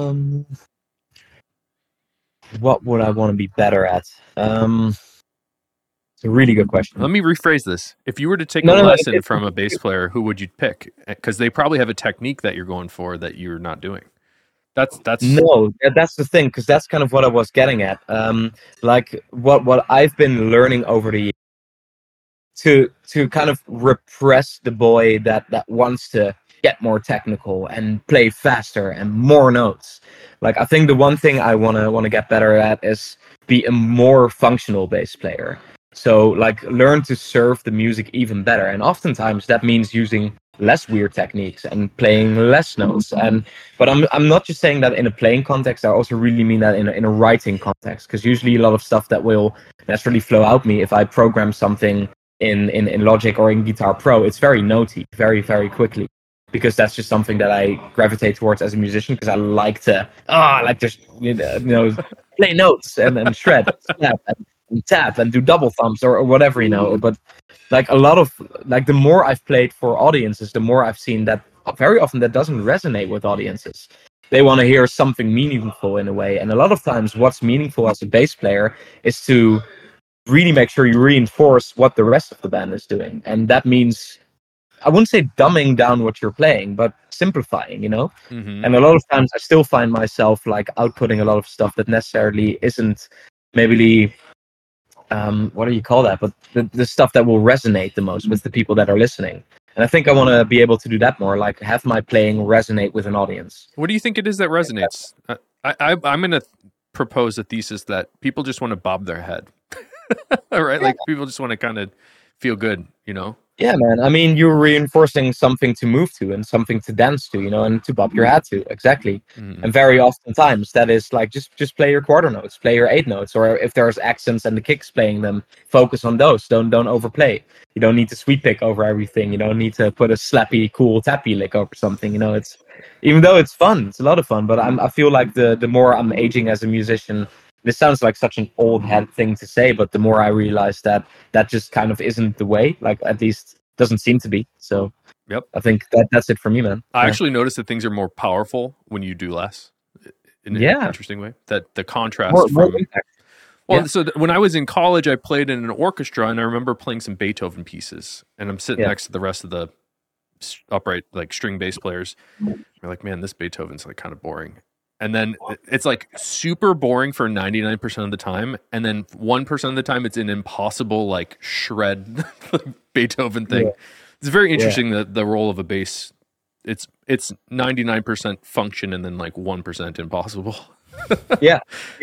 what would I want to be better at? It's a really good question. Let me rephrase this. If you were to take a lesson from a bass player, who would you pick? Because they probably have a technique that you're going for that you're not doing. That's the thing, because that's kind of what I was getting at. Like what I've been learning over the years to kind of repress the boy that wants to get more technical and play faster and more notes. Like I think the one thing I want to get better at is be a more functional bass player. So like learn to serve the music even better, and oftentimes that means using less weird techniques and playing less notes. But I'm not just saying that in a playing context. I also really mean that in a writing context, because usually a lot of stuff that will naturally flow out me if I program something in Logic or in Guitar Pro, it's very notey, very, very quickly, because that's just something that I gravitate towards as a musician, because I like to just play notes and shred, snap, and tap and do double thumbs or whatever, But like a lot of like the more I've played for audiences, the more I've seen that very often that doesn't resonate with audiences. They want to hear something meaningful in a way, and a lot of times what's meaningful as a bass player is to really make sure you reinforce what the rest of the band is doing, and that means, I wouldn't say dumbing down what you're playing, but simplifying, Mm-hmm. And a lot of times I still find myself like outputting a lot of stuff that necessarily isn't maybe what do you call that? But the stuff that will resonate the most with the people that are listening. And I think I want to be able to do that more, like have my playing resonate with an audience. What do you think it is that resonates? I'm going to propose a thesis that people just want to bob their head, right? Like people just want to kind of feel good, Yeah, man. I mean, you're reinforcing something to move to and something to dance to, and to bob your head to. Exactly. Mm-hmm. And very oftentimes that is like just play your quarter notes, play your 8 notes, or if there's accents and the kicks playing them, focus on those. Don't overplay. You don't need to sweep pick over everything. You don't need to put a slappy, cool tappy lick over something. It's, even though it's fun, it's a lot of fun. But I feel like the more I'm aging as a musician, this sounds like such an old head thing to say, but the more I realize that just kind of isn't the way, like at least doesn't seem to be. So yep. I think that's it for me, man. I actually noticed that things are more powerful when you do less in an interesting way. That the contrast more impact. Well, so when I was in college, I played in an orchestra, and I remember playing some Beethoven pieces, and I'm sitting next to the rest of the upright like string bass players. We're like, man, this Beethoven's like kind of boring. And then it's like super boring for 99% of the time. And then 1% of the time, it's an impossible like shred Beethoven thing. Yeah. It's very interesting that the role of a bass, it's 99% function and then like 1% impossible. Yeah.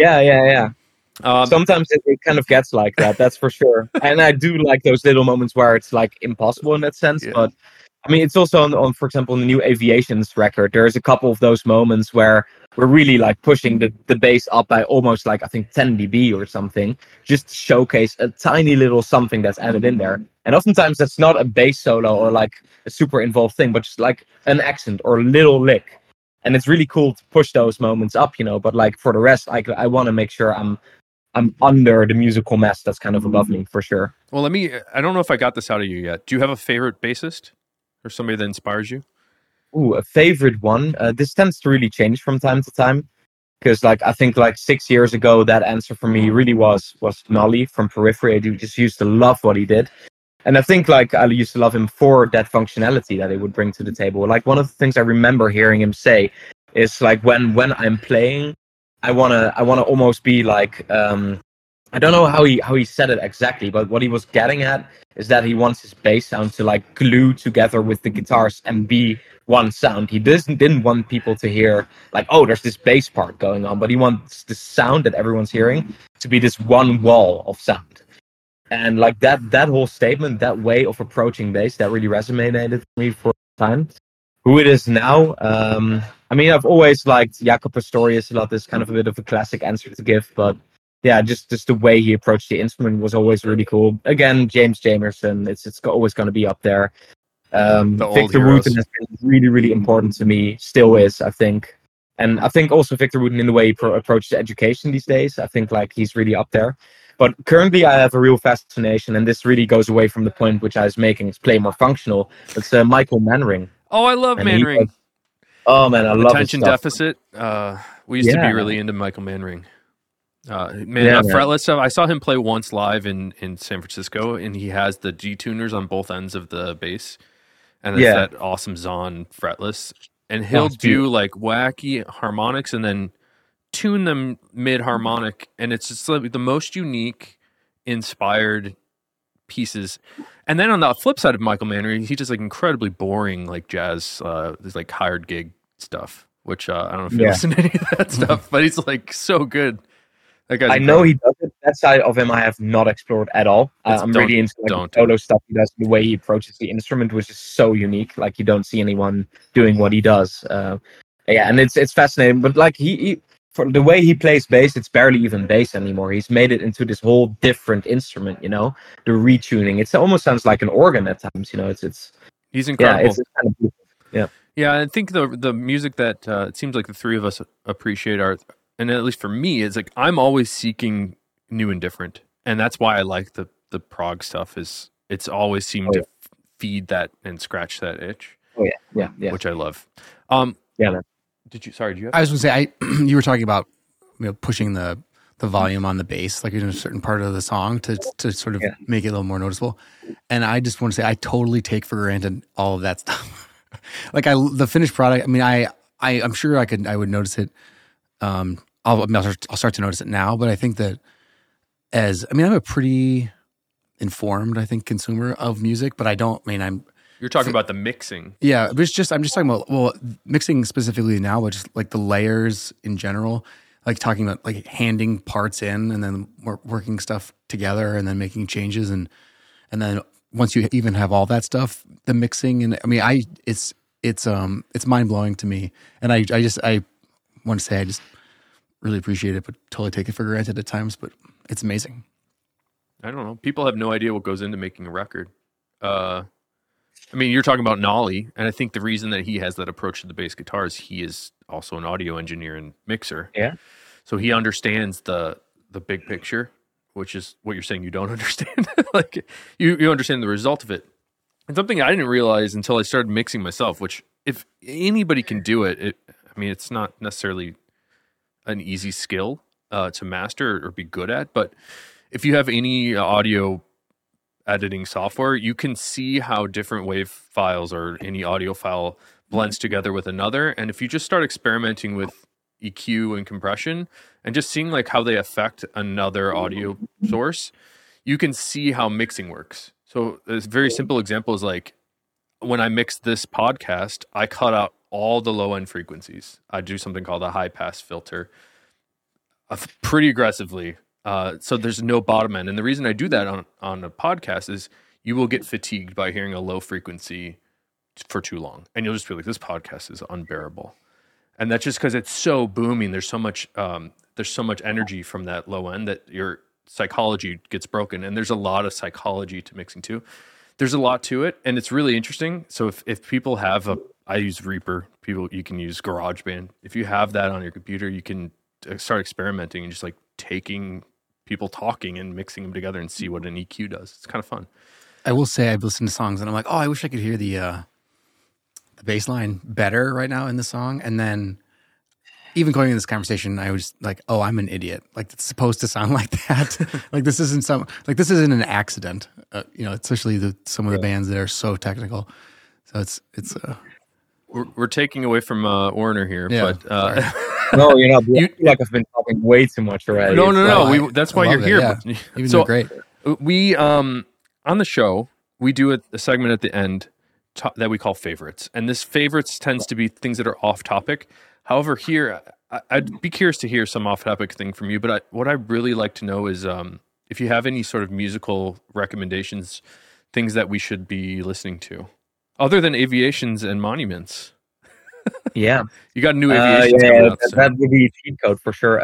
Sometimes it kind of gets like that. That's for sure. And I do like those little moments where it's like impossible in that sense. Yeah. But I mean, it's also on, for example, on the new Aviations record, there's a couple of those moments where we're really like pushing the bass up by almost like, I think 10 dB or something, just to showcase a tiny little something that's added in there. And oftentimes that's not a bass solo or like a super involved thing, but just like an accent or a little lick. And it's really cool to push those moments up, but like for the rest, I want to make sure I'm under the musical mess that's kind of above me, for sure. Well, I don't know if I got this out of you yet. Do you have a favorite bassist or somebody that inspires you? Ooh, a favorite one. This tends to really change from time to time, because like I think like 6 years ago, that answer for me really was Nolly from Periphery. I just used to love what he did, and I think like I used to love him for that functionality that he would bring to the table. Like one of the things I remember hearing him say is like when I'm playing, wanna almost be like I don't know how he said it exactly, but what he was getting at is that he wants his bass sound to like glue together with the guitars and be one sound. He didn't want people to hear like, oh, there's this bass part going on, but he wants the sound that everyone's hearing to be this one wall of sound. And like that whole statement, that way of approaching bass, that really resonated with me for a time. Who it is now, I mean, I've always liked Jaco Pastorius a lot. This kind of a bit of a classic answer to give, but yeah, just the way he approached the instrument was always really cool. Again, James Jamerson, it's always going to be up there. Victor Wooten has been really, really important to me, still is, I think. And I think also Victor Wooten in the way he approaches education these days, I think like he's really up there. But currently I have a real fascination, and this really goes away from the point which I was making, is play more functional. It's Michael Manring. Oh, I love Manring. Oh man, I love Attention Deficit. We used to be really into Michael Manring. Fretless stuff. I saw him play once live in San Francisco, and he has the G tuners on both ends of the bass, and it's that awesome Zahn fretless. And he'll do like wacky harmonics and then tune them mid harmonic, and it's just like the most unique, inspired pieces. And then on the flip side of Michael Manring, he does like incredibly boring like jazz, this like hired gig stuff, which I don't know if you listen to any of that stuff, but he's like so good. I know he does it. That side of him I have not explored at all. I'm really into like the solo stuff he does. The way he approaches the instrument, which is so unique. Like you don't see anyone doing what he does. And it's fascinating. But like he for the way he plays bass, it's barely even bass anymore. He's made it into this whole different instrument. You know, the retuning. It almost sounds like an organ at times. You know, it's he's incredible. Yeah, it's kind of beautiful. Yeah. Yeah, I think the music that it seems like the three of us appreciate and at least for me, it's like I'm always seeking new and different, and that's why I like the prog stuff. Is it's always seemed to feed that and scratch that itch. Oh yeah, which I love. Man. Did you? Sorry, do you? I was going to say, you were talking about pushing the volume on the bass, like in a certain part of the song to sort of make it a little more noticeable. And I just want to say, I totally take for granted all of that stuff. Like the finished product. I mean, I'm sure I would notice it. I'll start to notice it now, but I think that I'm a pretty informed, I think, consumer of music, but You're talking about the mixing. Yeah, I'm just talking about, mixing specifically now, but just like the layers in general, like talking about like handing parts in and then working stuff together and then making changes. And then once you even have all that stuff, the mixing, and I mean, it's mind blowing to me. And I want to say, I just really appreciate it, but totally take it for granted at times, but it's amazing. I don't know. People have no idea what goes into making a record. I mean, you're talking about Nolly, and I think the reason that he has that approach to the bass guitar is he is also an audio engineer and mixer. Yeah. So he understands the big picture, which is what you're saying you don't understand. Like you understand the result of it. And something I didn't realize until I started mixing myself, which if anybody can do it, I mean, it's not necessarily an easy skill to master or be good at, but if you have any audio editing software, you can see how different wave files or any audio file blends together with another. And if you just start experimenting with EQ and compression and just seeing like how they affect another audio source, you can see how mixing works. So a very simple example is like when I mix this podcast, I cut out all the low end frequencies. I do something called a high pass filter pretty aggressively. So there's no bottom end. And the reason I do that on a podcast is you will get fatigued by hearing a low frequency for too long. And you'll just feel like this podcast is unbearable. And that's just because it's so booming. There's so much energy from that low end that your psychology gets broken. And there's a lot of psychology to mixing too. There's a lot to it, and it's really interesting. So if people have I use Reaper. You can use GarageBand. If you have that on your computer, you can start experimenting and just like taking people talking and mixing them together and see what an EQ does. It's kind of fun. I will say I've listened to songs and I'm like, oh, I wish I could hear the bass line better right now in the song. And then even going in this conversation, I was like, oh, I'm an idiot. Like it's supposed to sound like that. Like this isn't an accident. Especially some of the bands that are so technical. So it's we're taking away from Orner here, yeah, but No, you're not. I feel like I've been talking way too much already. No. That's why you're here. Yeah. Even so great. We on the show we do a segment at the end that we call favorites, and this favorites tends to be things that are off topic. However, here I'd be curious to hear some off topic thing from you. But what I really like to know is if you have any sort of musical recommendations, things that we should be listening to, other than Aviations and Monuments. Yeah, you got a new Aviations coming out. That would be a cheat code for sure.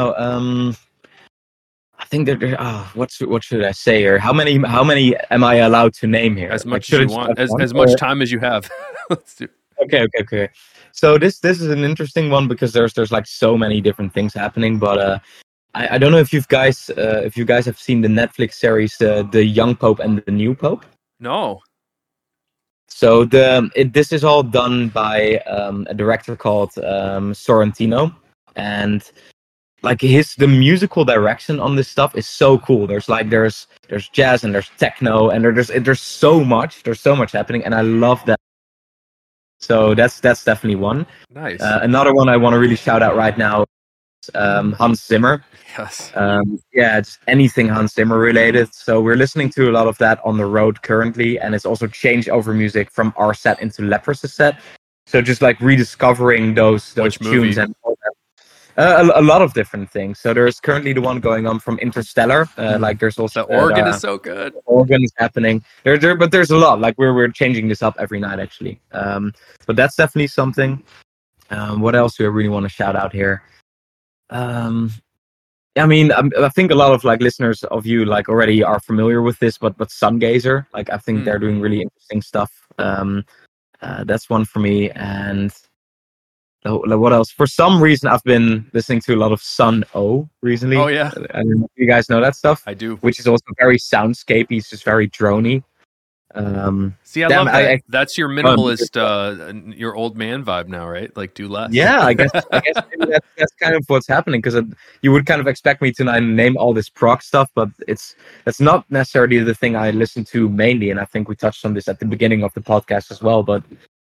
I think that what should I say here? How many am I allowed to name here? As much as you want, as much time as you have. Let's do. Okay. So this is an interesting one because there's like so many different things happening, but I don't know if you guys have seen the Netflix series The Young Pope and the New Pope. No. So this is all done by a director called Sorrentino, and like the musical direction on this stuff is so cool. There's jazz and there's techno and there's so much happening, and I love that. So that's definitely one. Nice. Another one I want to really shout out right now is Hans Zimmer. Yes. It's anything Hans Zimmer related. So we're listening to a lot of that on the road currently, and it's also changed over music from our set into Leprous' set. So just like rediscovering those tunes and all that. A lot of different things. So there's currently the one going on from Interstellar. Like there's also the organ is so good. Organ is happening. But there's a lot. Like we're changing this up every night actually. But that's definitely something. What else do I really want to shout out here? I mean, I think a lot of like listeners of you like already are familiar with this, but Sungazer, like I think they're doing really interesting stuff. That's one for me. And what else? For some reason, I've been listening to a lot of Sun O recently. Oh yeah, I don't know if you guys know that stuff. I do. Which is also very soundscapey. It's just very droney. See, I love that. That's your minimalist, your old man vibe now, right? Like do less. Yeah, I guess maybe that's kind of what's happening, because you would kind of expect me to name all this prog stuff, but that's not necessarily the thing I listen to mainly, and I think we touched on this at the beginning of the podcast as well. But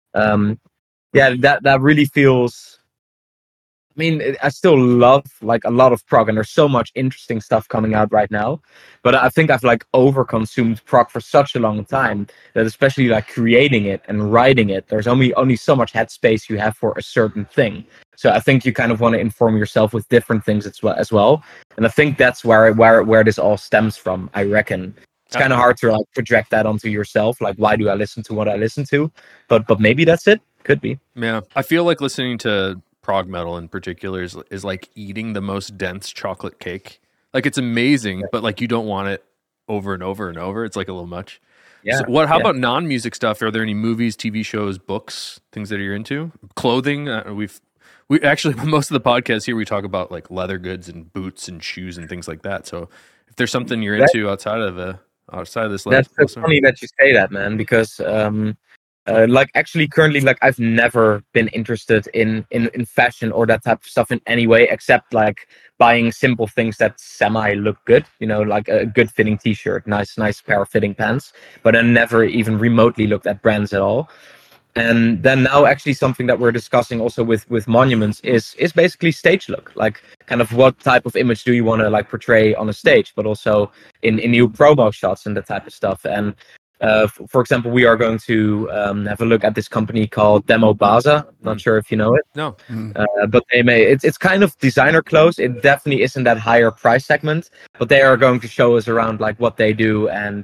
that really feels. I mean, I still love like a lot of prog, and there's so much interesting stuff coming out right now. But I think I've like overconsumed prog for such a long time that, especially like creating it and writing it, there's only so much headspace you have for a certain thing. So I think you kind of want to inform yourself with different things as well. And I think that's where this all stems from. I reckon it's kind of hard to like project that onto yourself. Like, why do I listen to what I listen to? But maybe that's it. Could be. Yeah, I feel like listening to prog metal in particular is like eating the most dense chocolate cake. Like it's amazing, but like you don't want it over and over and over. It's like a little much. Yeah. So how about non-music stuff? Are there any movies, TV shows, books, things that you're into? Clothing? We actually, most of the podcasts here we talk about like leather goods and boots and shoes and things like that. So if there's something you're into outside of this, that's funny that you say that, man, because like actually currently like I've never been interested in fashion or that type of stuff in any way, except like buying simple things that semi look good, like a good fitting t-shirt, nice pair of fitting pants, but I never even remotely looked at brands at all. And then now actually something that we're discussing also with Monuments is basically stage look, like kind of what type of image do you want to like portray on a stage, but also in new promo shots and that type of stuff. And for example, we are going to have a look at this company called Demo Baza. Not sure if you know it. No. But it's kind of designer clothes. It definitely isn't that higher price segment, but they are going to show us around like what they do and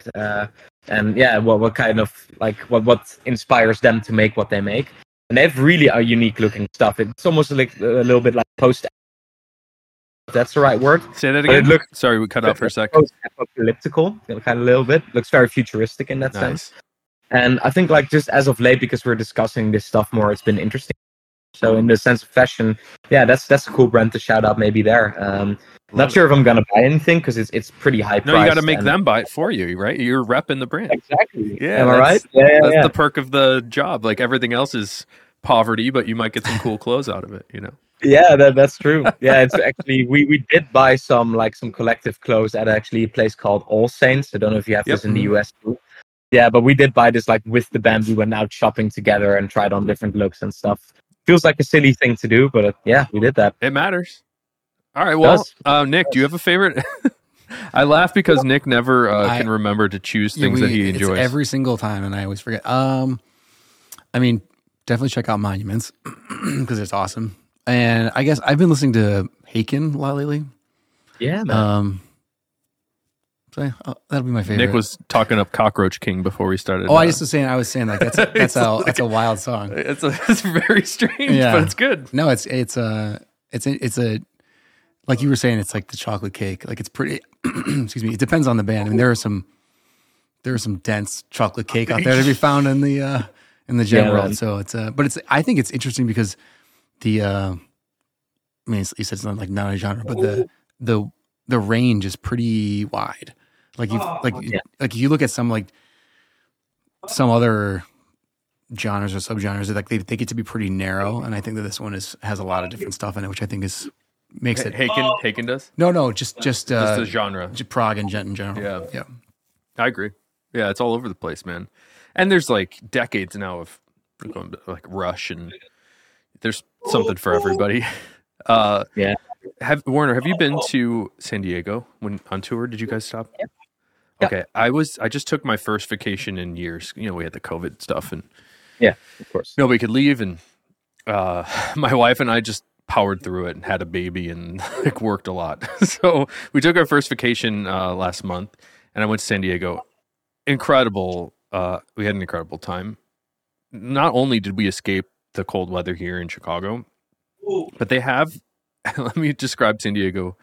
what kind of like what inspires them to make what they make. And they have really a unique looking stuff. It's almost like a little bit like post. That's the right word. Say that again. Sorry, we cut out for a second. Apocalyptical, kind of a little bit. Looks very futuristic in that sense. And I think like just as of late, because we're discussing this stuff more, it's been interesting. So in the sense of fashion, that's a cool brand to shout out maybe there. Not sure if I'm gonna buy anything because it's pretty high priced. No, you got to make them buy it for you, right? You're repping the brand. Exactly. Yeah, am I right? That's the perk of the job. Like everything else is poverty, but you might get some cool clothes out of it. Yeah, that's true. Yeah, it's actually we did buy some collective clothes at actually a place called All Saints. I don't know if you have this in the US too. Yeah, but we did buy this like with the band. We went out shopping together and tried on different looks and stuff. feels like a silly thing to do, but yeah, we did that. It matters. All right. Well, Nick, do you have a favorite? I laugh because Nick never can remember to choose things that he enjoys every single time, and I always forget. I mean, definitely check out Monuments because it's awesome. And I guess I've been listening to Haken a lot lately. Yeah, man. So that'll be my favorite. Nick was talking up Cockroach King before we started. I was saying like that's a wild song. It's very strange, but it's good. No, it's a like you were saying, it's like the chocolate cake. Like it's pretty. Excuse me. It depends on the band. I mean, there are some dense chocolate cake out there to be found in the jam world. Man. So but I think it's interesting because I mean, you said it's not a genre, but the range is pretty wide. Like if you look at some other genres or subgenres, like they get to be pretty narrow, and I think that this one has a lot of different stuff in it, which I think makes it. Haken does? No, just the genre, prog and gent in general. Yeah, I agree. Yeah, it's all over the place, man. And there's like decades now of like Rush, and there's something for everybody. Yeah. Warner, have you been to San Diego when on tour? Did you guys stop? Yep. Okay, I just took my first vacation in years. You know, we had the COVID stuff, and yeah, of course, nobody could leave, and my wife and I just powered through it and had a baby and like worked a lot. So we took our first vacation last month, and I went to San Diego. Incredible. We had an incredible time. Not only did we escape the cold weather here in Chicago, but they have. Let me describe San Diego.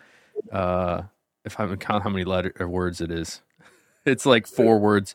If I count how many words it is, it's like 4 words.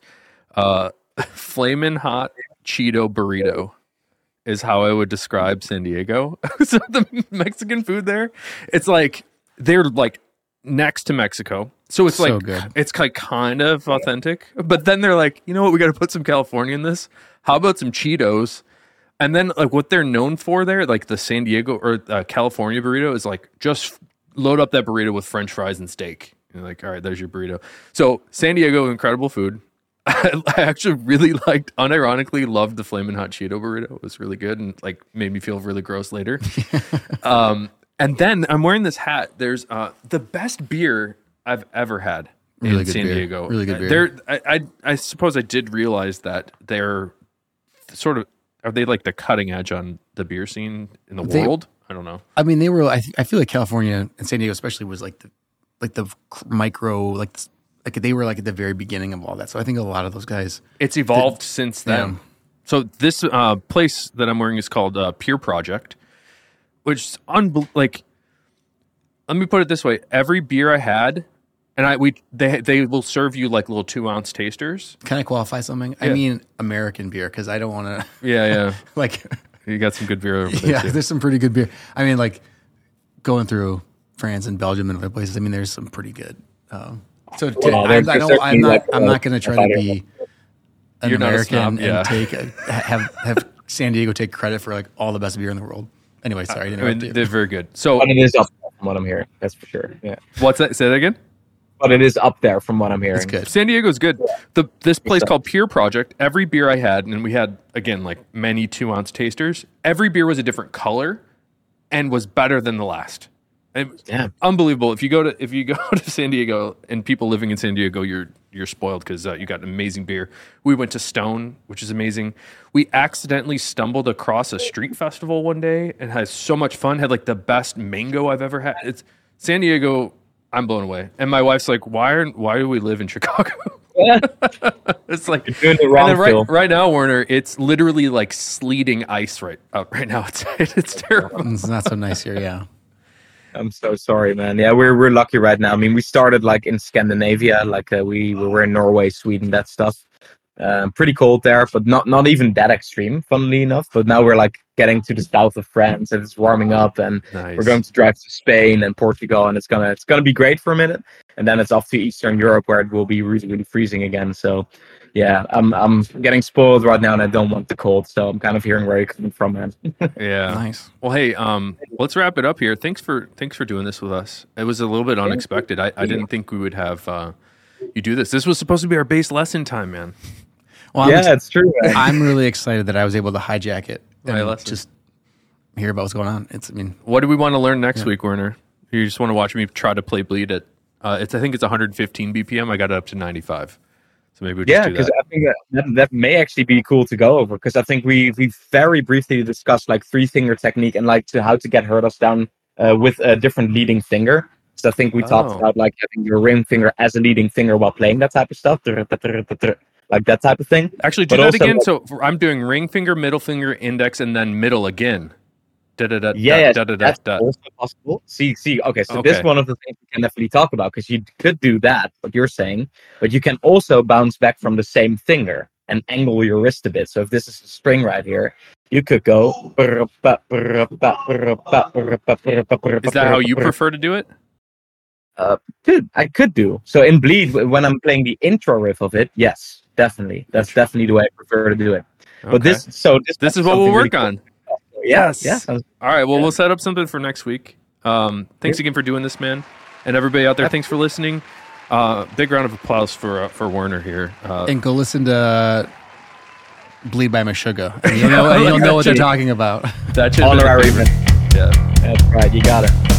Flamin' hot Cheeto burrito is how I would describe San Diego. So the Mexican food there, it's like they're like next to Mexico, so it's so like good. It's like kind of authentic. But then they're like, you know what? We got to put some California in this. How about some Cheetos? And then like what they're known for there, like the San Diego or California burrito is like just load up that burrito with French fries and steak. You're like, all right, there's your burrito. So San Diego, incredible food. I actually really unironically loved the Flamin' Hot Cheeto burrito. It was really good and like made me feel really gross later. And then I'm wearing this hat. There's the best beer I've ever had in San Diego. Really good beer. I suppose I did realize that they're sort of, are they like the cutting edge on the beer scene in the world? I don't know. I mean, they were. I feel like California and San Diego, especially, was like the micro, like they were like at the very beginning of all that. So I think a lot of those guys. It's evolved since then. Yeah. So this place that I'm wearing is called Peer Project, which is like. Let me put it this way: every beer I had. And they will serve you like little 2-ounce tasters. Can I qualify something? Yeah. I mean American beer because I don't want to. Yeah. Like you got some good beer over there. Yeah, too. There's some pretty good beer. I mean, like going through France and Belgium and other places. I mean, there's some pretty good. I'm not going to try to be an American and have San Diego take credit for like all the best beer in the world. Anyway, sorry. They're very good. So but it is up there from what I'm hearing. That's for sure. Yeah. What's that? Say that again. But it is up there from what I'm hearing. It's good. San Diego's good. This place called Peer Project, every beer I had, and we had, again, like many 2-ounce tasters, every beer was a different color and was better than the last. Yeah. Unbelievable. If you go to San Diego and people living in San Diego, you're spoiled because you got amazing beer. We went to Stone, which is amazing. We accidentally stumbled across a street festival one day and had so much fun. Had like the best mango I've ever had. It's San Diego. I'm blown away. And my wife's like, why do we live in Chicago? Yeah. It's like, you're doing the wrong and then right now, Warner, it's literally like sleeting ice right now. It's terrible. It's not so nice here. Yeah. I'm so sorry, man. Yeah, we're lucky right now. I mean, we started like in Scandinavia, like we were in Norway, Sweden, that stuff. Pretty cold there, but not even that extreme, funnily enough. But now we're like getting to the south of France and it's warming up, and we're going to drive to Spain and Portugal, and it's gonna be great for a minute, and then it's off to Eastern Europe where it will be really, really freezing again. So yeah, I'm getting spoiled right now, and I don't want the cold. So I'm kind of hearing where you're coming from, man. Yeah, nice. Well, hey, let's wrap it up here. Thanks for doing this with us. It was a little bit unexpected. I didn't think we would have you do this. This was supposed to be our bass lesson time, man. Well, yeah, it's true. Man. I'm really excited that I was able to hijack it. And hear about what's going on. What do we want to learn next week, Werner? You just want to watch me try to play Bleed at, I think it's 115 BPM. I got it up to 95. So maybe we just do that. Because I think that may actually be cool to go over, because I think we very briefly discussed like 3-finger technique and like how to get Hurdos down with a different leading finger. So I think we talked about like having your ring finger as a leading finger while playing that type of stuff, like that type of thing. Actually, do that again. So I'm doing ring finger, middle finger, index, and then middle again. That's also possible. See. Okay, so this is one of the things we can definitely talk about, because you could do that, what you're saying, but you can also bounce back from the same finger and angle your wrist a bit. So if this is a string right here, you could go. Is that how you prefer to do it? I could do. So in Bleed, when I'm playing the intro riff of it, yes, definitely. That's definitely the way I prefer to do it. Okay. But this is what we'll work on. Yes. All right. Well, we'll set up something for next week. Thanks again for doing this, man. And everybody out there, thanks for listening. Big round of applause for Werner here. And go listen to Bleed by Meshuggah. And you'll know what they're talking about. That's honorary. Yeah. That's right. You got it.